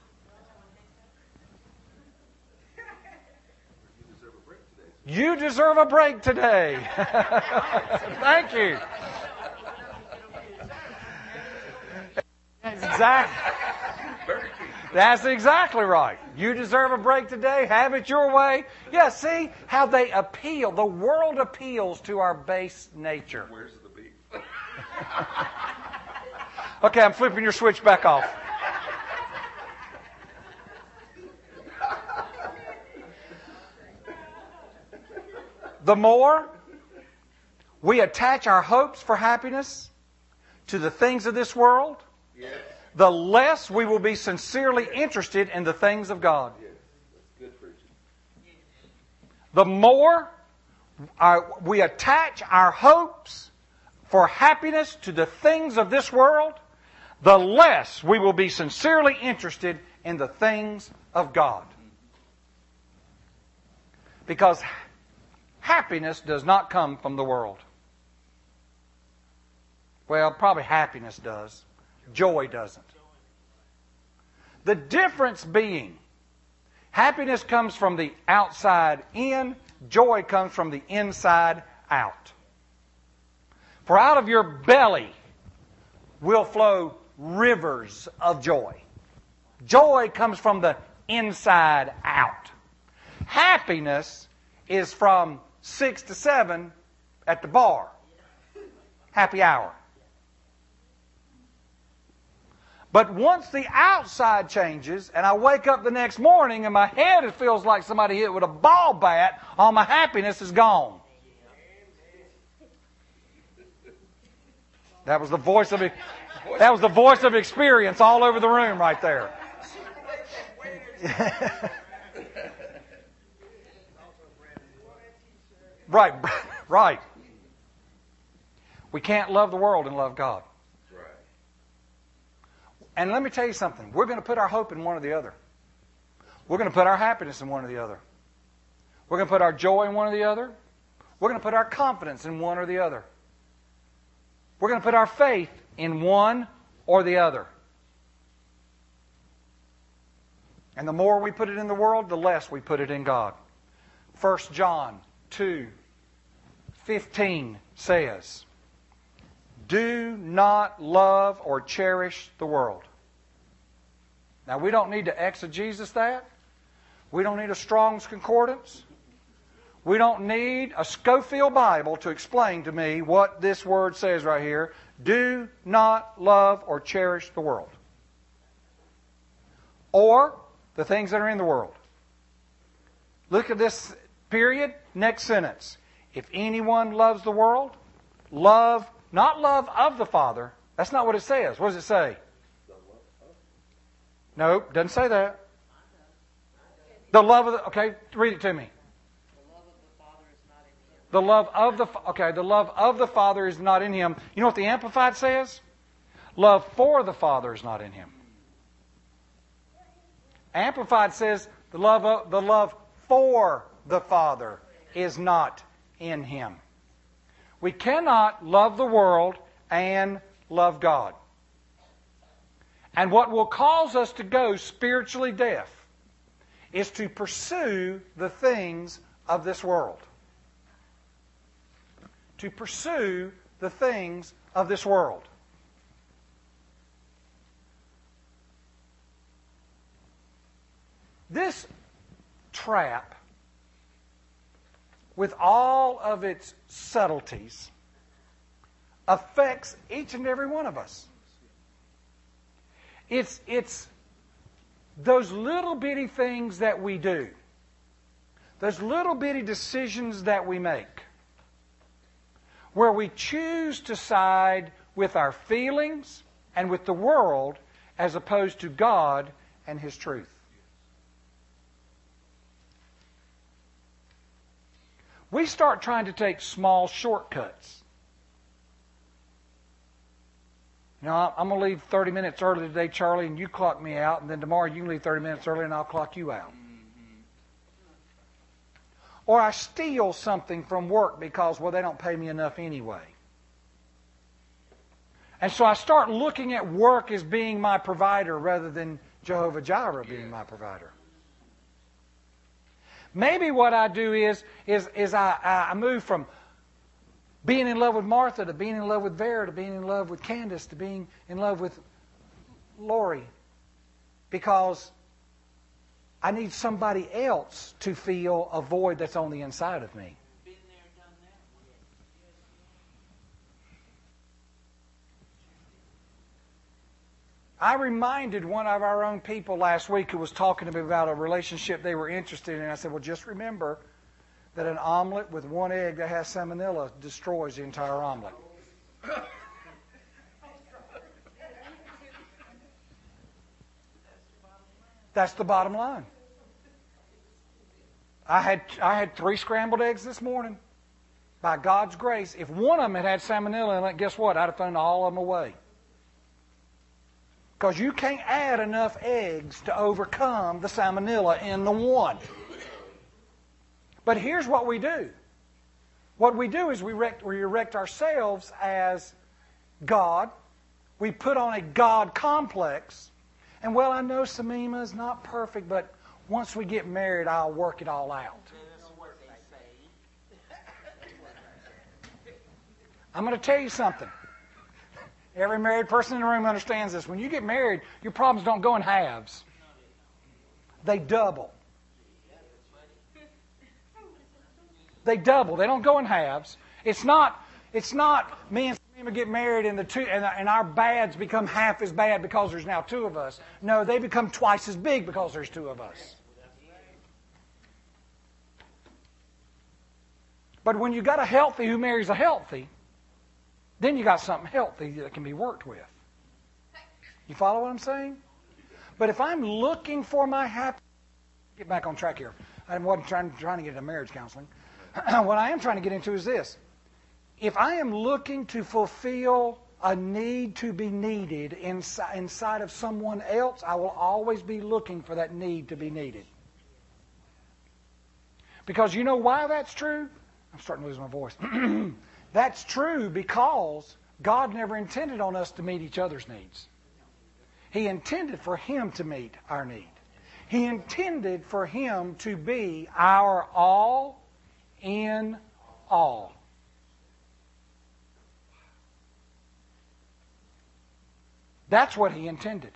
You deserve a break today. Thank you. That's exactly right. You deserve a break today. Have it your way. Yeah, see how they appeal. The world appeals to our base nature. Where's the beef? Okay, I'm flipping your switch back off. The more we attach our hopes for happiness to the things of this world, Yes. the less we will be sincerely interested in the things of God. Yes. That's good preaching. The more we attach our hopes for happiness to the things of this world, the less we will be sincerely interested in the things of God. Because happiness does not come from the world. Well, probably happiness does. Joy doesn't. The difference being, happiness comes from the outside in, joy comes from the inside out. For out of your belly will flow rivers of joy. Joy comes from the inside out. Happiness is from 6 to 7 at the bar. Happy hour. But once the outside changes and I wake up the next morning and my head feels like somebody hit with a ball bat, all my happiness is gone. That was the voice of experience all over the room right there. Right. We can't love the world and love God. Right. And let me tell you something. We're going to put our hope in one or the other. We're going to put our happiness in one or the other. We're going to put our joy in one or the other. We're going to put our confidence in one or the other. We're going to put our faith in one or the other. And the more we put it in the world, the less we put it in God. 1 John 2:15 says, "Do not love or cherish the world." Now, we don't need to exegesis that. We don't need a Strong's Concordance. We don't need a Scofield Bible to explain to me what this word says right here. Do not love or cherish the world. Or the things that are in the world. Look at this period. Next sentence. If anyone loves the world, not love of the Father. That's not what it says. What does it say? Nope, doesn't say that. The love of the... Okay, read it to me. The love of the Father is not in him. You know what the Amplified says? Love for the Father is not in him. Amplified says the love for the Father is not in him. We cannot love the world and love God. And what will cause us to go spiritually deaf is to pursue the things of this world. To pursue the things of this world. This trap, with all of its subtleties, affects each and every one of us. It's those little bitty things that we do, those little bitty decisions that we make, where we choose to side with our feelings and with the world as opposed to God and His truth. We start trying to take small shortcuts. You know, I'm going to leave 30 minutes early today, Charlie, and you clock me out, and then tomorrow you can leave 30 minutes early and I'll clock you out. Or I steal something from work because, well, they don't pay me enough anyway. And so I start looking at work as being my provider rather than Jehovah Jireh being my provider. Maybe what I do is I move from being in love with Martha to being in love with Vera to being in love with Candace to being in love with Lori, because I need somebody else to fill a void that's on the inside of me. Been there, done that. I reminded one of our own people last week who was talking to me about a relationship they were interested in. And I said, well, just remember that an omelet with one egg that has salmonella destroys the entire omelet. That's the bottom line. I had 3 scrambled eggs this morning. By God's grace, if one of them had salmonella in it, guess what? I'd have thrown all of them away. Because you can't add enough eggs to overcome the salmonella in the one. But here's what we do. What we do is we erect ourselves as God. We put on a God complex. And well, I know Samima is not perfect, but once we get married, I'll work it all out. I'm going to tell you something. Every married person in the room understands this. When you get married, your problems don't go in halves. They double. They double. They don't go in halves. It's not me and Samima get married and our bads become half as bad because there's now 2 of us. No, they become twice as big because there's 2 of us. But when you got a healthy who marries a healthy, then you got something healthy that can be worked with. You follow what I'm saying? But if I'm looking for my happiness, get back on track here. I wasn't trying to get into marriage counseling. What I am trying to get into is this. If I am looking to fulfill a need to be needed inside of someone else, I will always be looking for that need to be needed. Because you know why that's true? I'm starting to lose my voice. That's true because God never intended on us to meet each other's needs. He intended for Him to meet our need. He intended for Him to be our all in all. That's what He intended.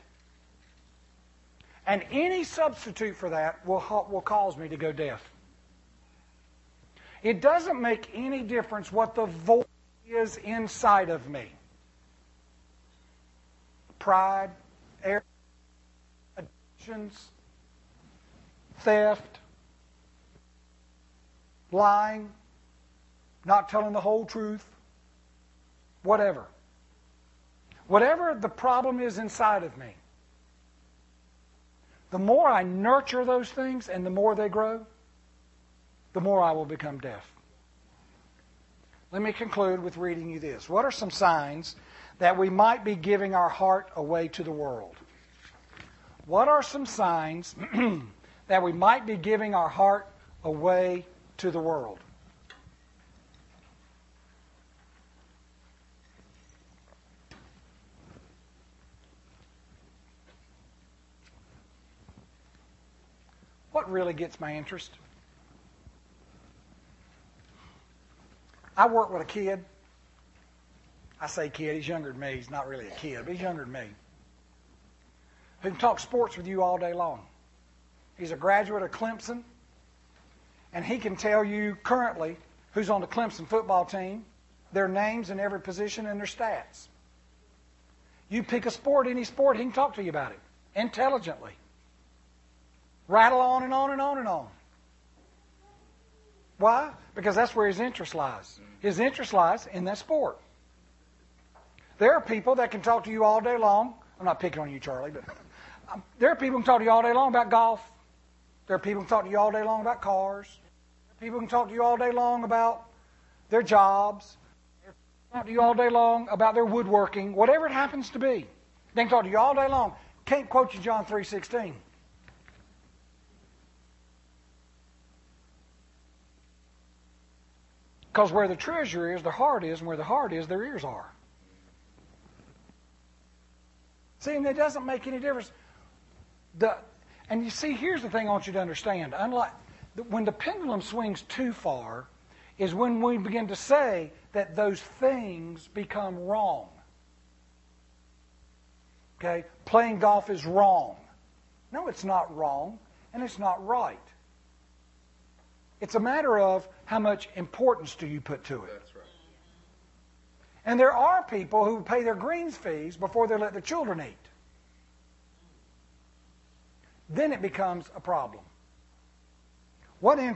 And any substitute for that will cause me to go deaf. It doesn't make any difference what the voice is inside of me. Pride, arrogance, addictions, theft, lying, not telling the whole truth, whatever. Whatever the problem is inside of me, the more I nurture those things and the more they grow, the more I will become deaf. Let me conclude with reading you this. What are some signs that we might be giving our heart away to the world? What are some signs that we might be giving our heart away to the world? What really gets my interest? I work with a kid. I say kid, he's younger than me. He's not really a kid, but he's younger than me. Who can talk sports with you all day long. He's a graduate of Clemson, and he can tell you currently who's on the Clemson football team, their names in every position and their stats. You pick a sport, any sport, he can talk to you about it intelligently. Rattle on and on and on and on. Why? Because that's where his interest lies. His interest lies in that sport. There are people that can talk to you all day long. I'm not picking on you, Charlie, but there are people who can talk to you all day long about golf. There are people who can talk to you all day long about cars. There are people who can talk to you all day long about their jobs. They can talk to you all day long about their woodworking, whatever it happens to be. They can talk to you all day long. Can't quote you John 3:16. Because where the treasure is, the heart is, and where the heart is, their ears are. See, and it doesn't make any difference. And you see, here's the thing I want you to understand. Unlike when the pendulum swings too far, is when we begin to say that those things become wrong. Okay? Playing golf is wrong. No, it's not wrong, and it's not right. It's a matter of how much importance do you put to it. That's right. And there are people who pay their greens fees before they let their children eat. Then it becomes a problem. What really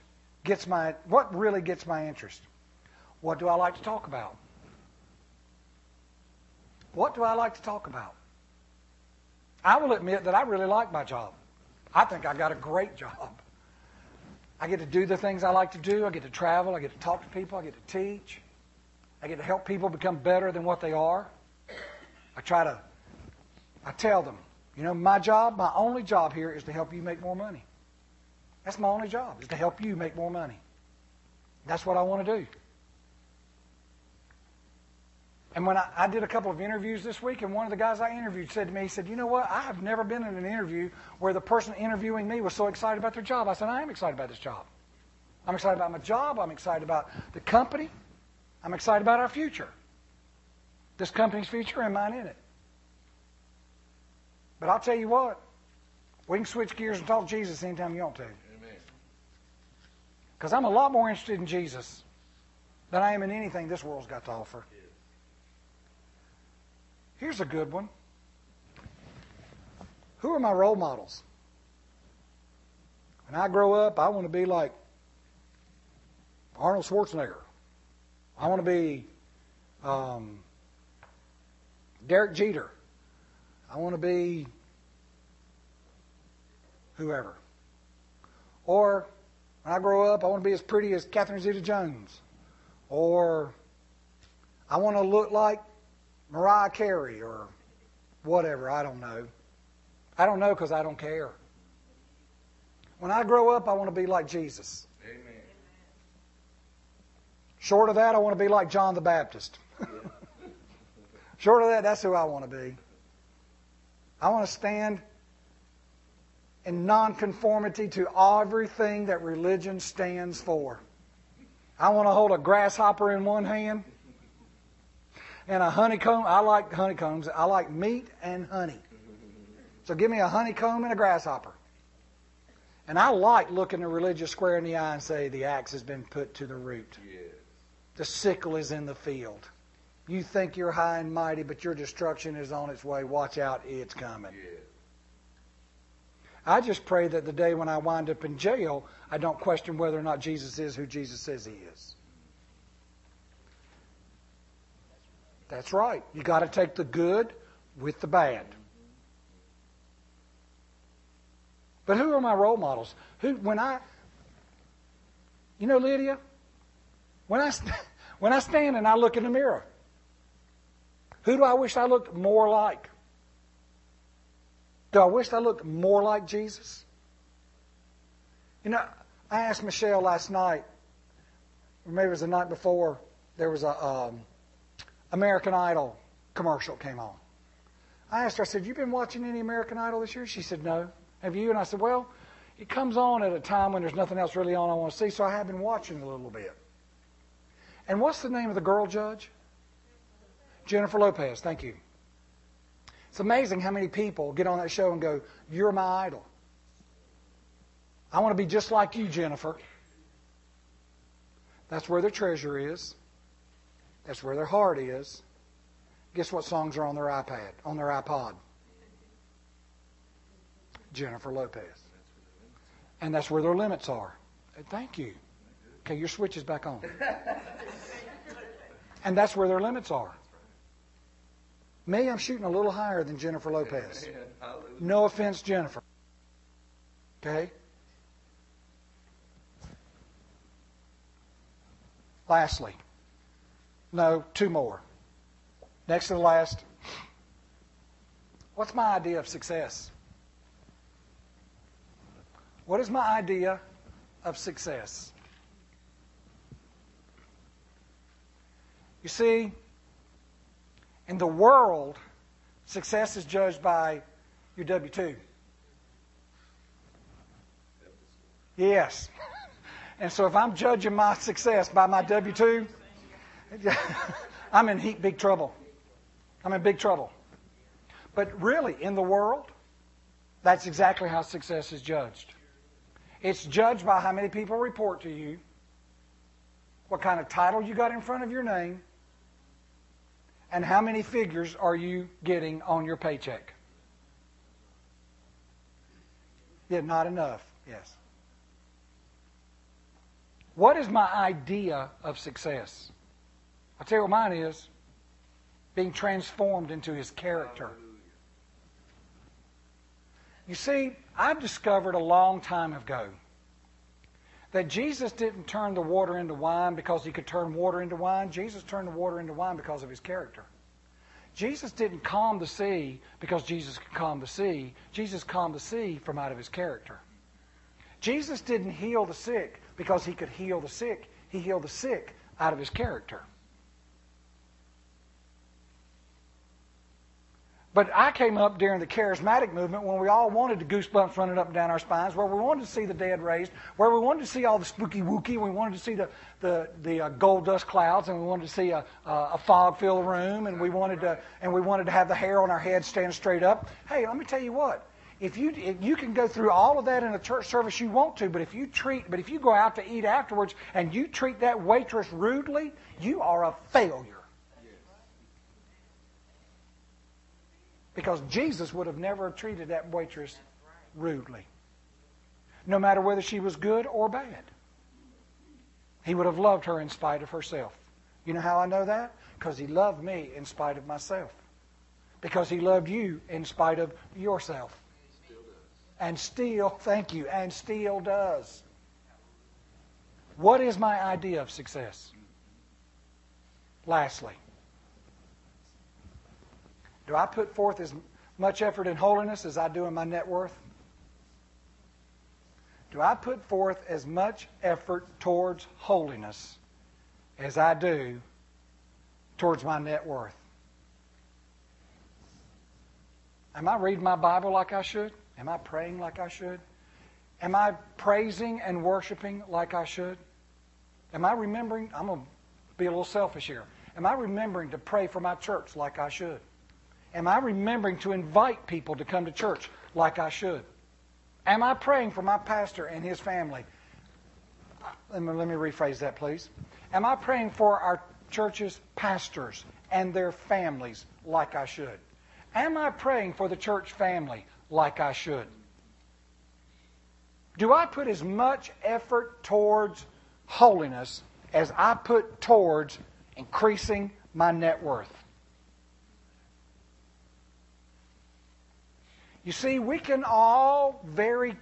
gets my interest? What do I like to talk about? What do I like to talk about? I will admit that I really like my job. I think I got a great job. I get to do the things I like to do. I get to travel. I get to talk to people. I get to teach. I get to help people become better than what they are. I tell them, my job, my only job here is to help you make more money. That's my only job, is to help you make more money. That's what I want to do. And when I did a couple of interviews this week, and one of the guys I interviewed said to me, he said, you know what, I have never been in an interview where the person interviewing me was so excited about their job. I said, I am excited about this job. I'm excited about my job. I'm excited about the company. I'm excited about our future. This company's future and mine in it. But I'll tell you what, we can switch gears and talk Jesus anytime you want to. Amen. Because I'm a lot more interested in Jesus than I am in anything this world's got to offer. Here's a good one. Who are my role models? When I grow up, I want to be like Arnold Schwarzenegger. I want to be Derek Jeter. I want to be whoever. Or when I grow up, I want to be as pretty as Catherine Zeta-Jones. Or I want to look like Mariah Carey or whatever. I don't know. I don't know because I don't care. When I grow up, I want to be like Jesus. Amen. Short of that, I want to be like John the Baptist. Short of that, that's who I want to be. I want to stand in nonconformity to everything that religion stands for. I want to hold a grasshopper in one hand and a honeycomb. I like honeycombs. I like meat and honey. So give me a honeycomb and a grasshopper. And I like looking the religious square in the eye and say, the axe has been put to the root. Yes. The sickle is in the field. You think you're high and mighty, but your destruction is on its way. Watch out, it's coming. Yes. I just pray that the day when I wind up in jail, I don't question whether or not Jesus is who Jesus says He is. That's right. You got to take the good with the bad. But who are my role models? Lydia, when I stand and I look in the mirror, who do I wish I looked more like? Do I wish I looked more like Jesus? I asked Michelle last night, or maybe it was the night before, there was a American Idol commercial came on. I asked her, I said, you been watching any American Idol this year? She said, no. Have you? And I said, well, It comes on at a time when there's nothing else really on I want to see, so I have been watching a little bit. And what's the name of the girl judge? Jennifer Lopez, thank you. It's amazing how many people get on that show and go, "You're my idol. I want to be just like you, Jennifer." That's where their treasure is. That's where their heart is. Guess what songs are on their iPad, on their iPod? Jennifer Lopez. And that's where their limits are. Thank you. Okay, your switch is back on. And that's where their limits are. Me, I'm shooting a little higher than Jennifer Lopez. No offense, Jennifer. Okay? Lastly. No, two more. Next to the last. What's my idea of success? What is my idea of success? You see, in the world, success is judged by your W-2. Yes. And so if I'm judging my success by my W-2, I'm in big trouble. I'm in big trouble. But really, in the world, that's exactly how success is judged. It's judged by how many people report to you, what kind of title you got in front of your name, and how many figures are you getting on your paycheck. Yeah, not enough. Yes. What is my idea of success? I'll tell you what mine is. Being transformed into His character. You see, I've discovered a long time ago that Jesus didn't turn the water into wine because He could turn water into wine. Jesus turned the water into wine because of His character. Jesus didn't calm the sea because Jesus could calm the sea. Jesus calmed the sea from out of His character. Jesus didn't heal the sick because He could heal the sick. He healed the sick out of His character. But I came up during the charismatic movement when we all wanted the goosebumps running up and down our spines, where we wanted to see the dead raised, where we wanted to see all the spooky wooky, we wanted to see the gold dust clouds, and we wanted to see a fog fill the room, and we wanted to have the hair on our head stand straight up. Hey, let me tell you what. If you can go through all of that in a church service you want to, but if you go out to eat afterwards and you treat that waitress rudely, you are a failure. Because Jesus would have never treated that waitress rudely. No matter whether she was good or bad. He would have loved her in spite of herself. You know how I know that? Because He loved me in spite of myself. Because He loved you in spite of yourself. And still, thank you, and still does. What is my idea of success? Lastly. Do I put forth as much effort in holiness as I do in my net worth? Do I put forth as much effort towards holiness as I do towards my net worth? Am I reading my Bible like I should? Am I praying like I should? Am I praising and worshiping like I should? Am I remembering? I'm going to be a little selfish here. Am I remembering to pray for my church like I should? Am I remembering to invite people to come to church like I should? Am I praying for my pastor and his family? Let me rephrase that, please. Am I praying for our church's pastors and their families like I should? Am I praying for the church family like I should? Do I put as much effort towards holiness as I put towards increasing my net worth? You see, we can all very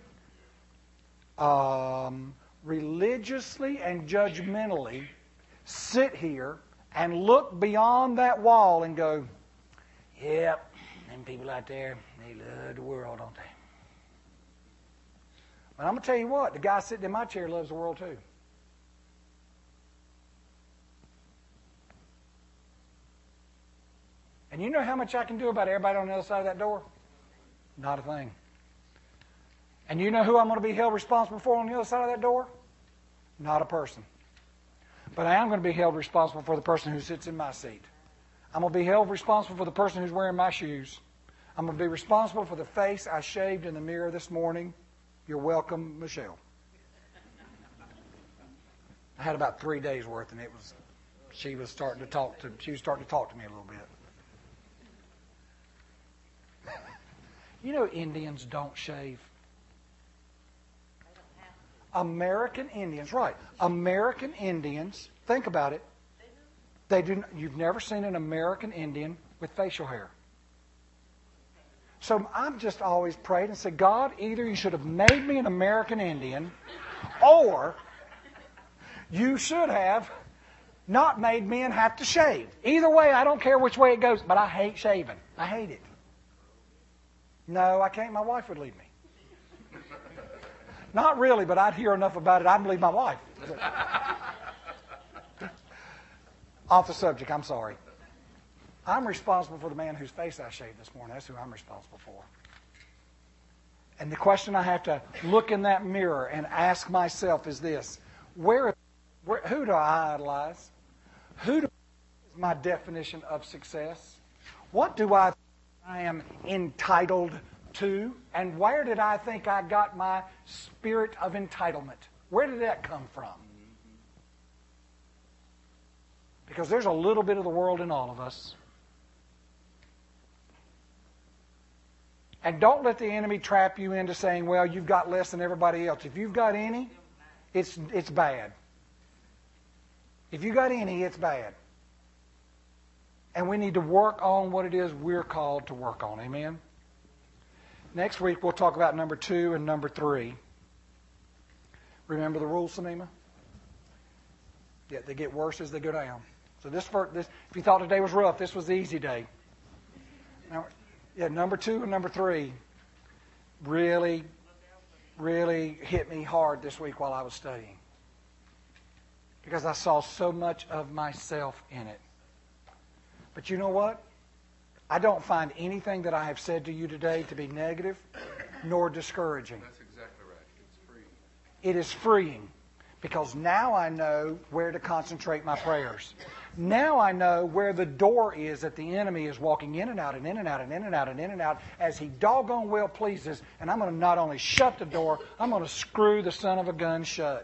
religiously and judgmentally sit here and look beyond that wall and go, yep, them people out there, they love the world, don't they? But I'm going to tell you what, the guy sitting in my chair loves the world too. And you know how much I can do about everybody on the other side of that door? Not a thing. And you know who I'm going to be held responsible for on the other side of that door? Not a person. But I am going to be held responsible for the person who sits in my seat. I'm going to be held responsible for the person who's wearing my shoes. I'm going to be responsible for the face I shaved in the mirror this morning. You're welcome, Michelle. I had about 3 days worth, and she was starting to talk to me a little bit. You know, Indians don't shave. American Indians, right? American Indians. Think about it. They do. You've never seen an American Indian with facial hair. So I'm just always prayed and said, God, either you should have made me an American Indian, or you should have not made me and have to shave. Either way, I don't care which way it goes, but I hate shaving. I hate it. No, I can't. My wife would leave me. Not really, but I'd hear enough about it. I'd leave my wife. Off the subject, I'm sorry. I'm responsible for the man whose face I shaved this morning. That's who I'm responsible for. And the question I have to look in that mirror and ask myself is this: who do I idolize? Who is my definition of success? What do I am entitled to? And where did I think I got my spirit of entitlement? Where did that come from? Because there's a little bit of the world in all of us. And don't let the enemy trap you into saying, well, you've got less than everybody else. If you've got any, it's bad. If you got any, it's bad. And we need to work on what it is we're called to work on. Amen? Next week, we'll talk about number 2 and number 3. Remember the rules, Samima? Yeah, they get worse as they go down. So this, if you thought today was rough, this was the easy day. Now, number 2 and number 3 really, really hit me hard this week while I was studying. Because I saw so much of myself in it. But you know what? I don't find anything that I have said to you today to be negative nor discouraging. That's exactly right. It's freeing. It is freeing because now I know where to concentrate my prayers. Now I know where the door is that the enemy is walking in and out and in and out and in and out and in and out as he doggone well pleases. And I'm going to not only shut the door, I'm going to screw the son of a gun shut.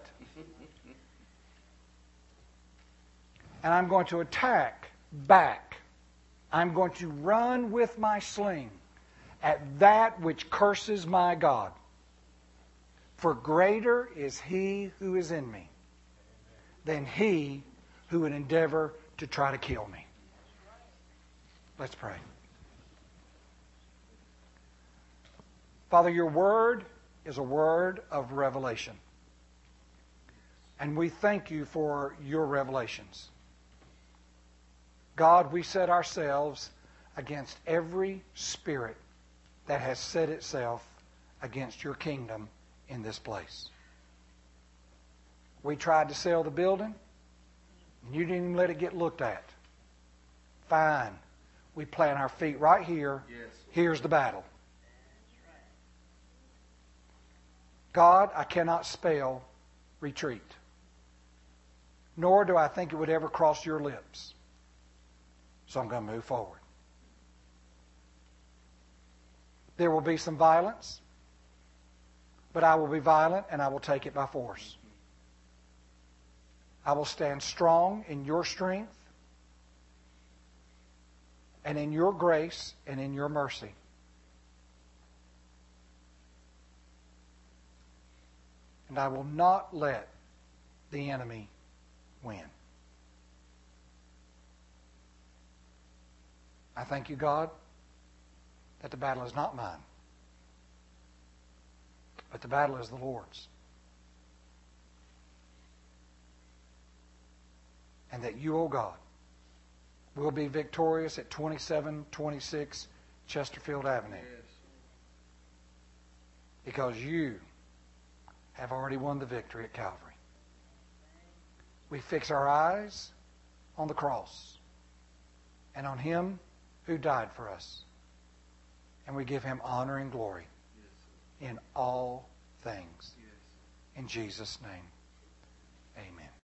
And I'm going to attack back. I'm going to run with my sling at that which curses my God. For greater is he who is in me than he who would endeavor to try to kill me. Let's pray. Father, your word is a word of revelation. And we thank you for your revelations. God, we set ourselves against every spirit that has set itself against your kingdom in this place. We tried to sell the building, and you didn't even let it get looked at. Fine. We plant our feet right here. Yes. Here's the battle. God, I cannot spell retreat. Nor do I think it would ever cross your lips. So I'm going to move forward. There will be some violence, but I will be violent and I will take it by force. I will stand strong in your strength and in your grace and in your mercy. And I will not let the enemy win. I thank you, God, that the battle is not mine, but the battle is the Lord's. And that you, O God, will be victorious at 2726 Chesterfield Avenue. Yes. Because you have already won the victory at Calvary. We fix our eyes on the cross and on Him who died for us. And we give Him honor and glory in all things. In Jesus' name.